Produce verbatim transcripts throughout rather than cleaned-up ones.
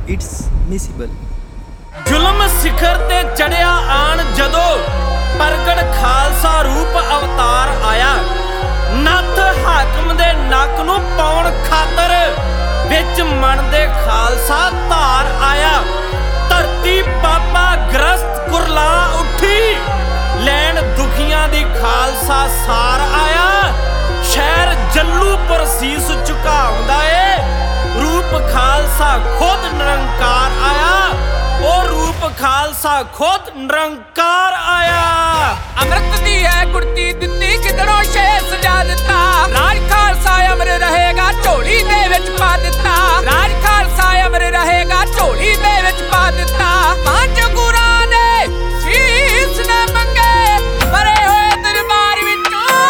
It's miscible. जुल्म सिखर ते चढ़िया आन जदों प्रगट खालसा रूप अवतार आया। नत्थ हाकम दे नक नूं पाउण खातर विच मन दे खालसा धार आया। धरती बाबा ग्रस्त कुरला उठी लैन दुखियां दी खालसा सार आया। शहर जल्लूपुर सीस झुकाउंदा ए रूप खालसा खुद निरंकार आया। ओ रूप खालसा खुद निरंकार आया। अमृत दी है गुड़ती दित्ती किधरों शेर सजा दिता। राज खालसा अमर रहेगा झोली दे विच पा दिता। राज खालसा अमर रहेगा झोली दे विच पा दिता। पंज गुरां ने शीस ने मंगे भरे होए दरबार विचों।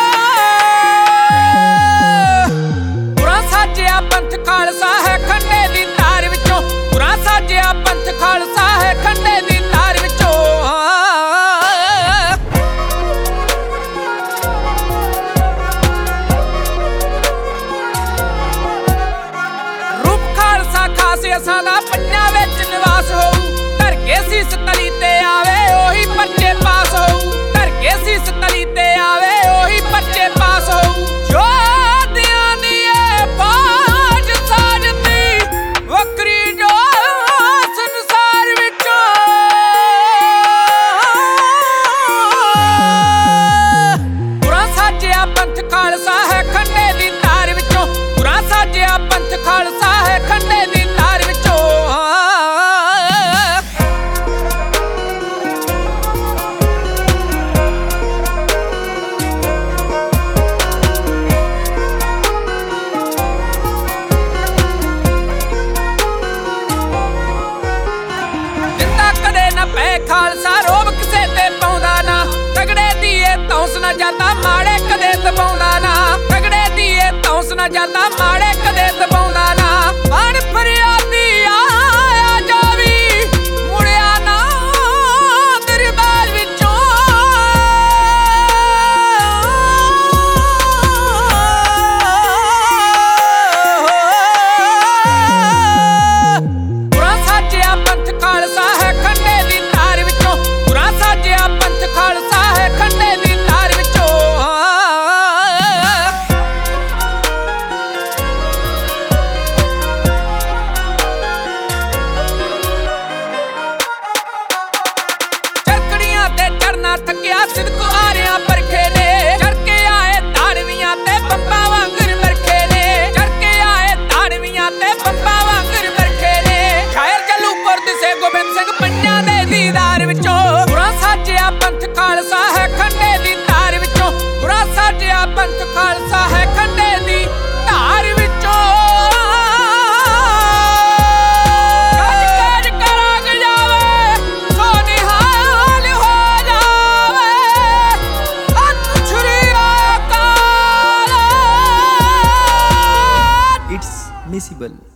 गुरां साजिया पंथ खालसा है खंडे दी तार विचों। गुरां साजिया पंथ खालसा है खंडे दी तार विचों। असां दा पंजां विच निवास होऊ। धर के सीस तली ते आवे ओही पर्चे पास होऊ। धर के सीस तली ते आवे ओही पर्चे पास होऊ। योधियां दी ए फौज साजती वक्री जो संसार विचों। गुरां साजिया पंथ खालसा है खंडे दी तार विचों। गुरां साजिया पंथ खालसा है खंडे दी खालसा रोब किसे ते पाउंदा ना। तगड़े दिए तौंस ना जाता माड़े कदे दबाउंदा ना। तगड़े दिए तौंस ना जाता माड़े कदे दबाउंदा ना। बन फरियादी आया जावी मुड़िया ना दरबार विचों। गुरां साजिया पंथ खालसा है खंडे दी तार विचों। गुरां साजिया पंथ खालसा है खंडे दी तार विचों। चरकड़ियां ते चढ़ना थकिया सिदक आरियां परखे ने। चढ़ के आए ताड़वियां ते बंबा वांगर मरखे ने। चढ़ के आए ताड़वियां ते बंबा वांगर मरखे ने। शायर जल्लूपुर दिसे गोबिंद सिंह पंजां दे दीदार विचों। गुरां साजिया पंथ खालसा है खंडे दी तार विचों। गुरां साजिया पंथ खालसा है खंडे दी तार विचों। गज गज कराग जावे सो निहाल हो जावे। हथ छुरी अकाल। It's miscible.